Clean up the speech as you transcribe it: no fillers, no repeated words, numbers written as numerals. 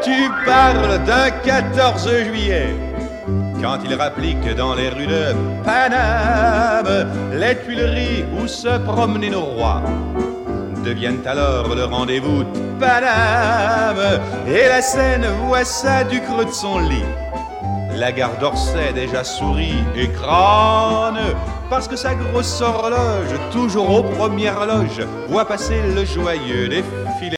Tu parles d'un 14 juillet, quand il rapplique dans les rues de Paname, les Tuileries où se promenaient nos rois deviennent alors le rendez-vous de Paname. Et la Seine voit ça du creux de son lit. La gare d'Orsay déjà sourit et crâne, parce que sa grosse horloge, toujours aux premières loges, voit passer le joyeux défilé.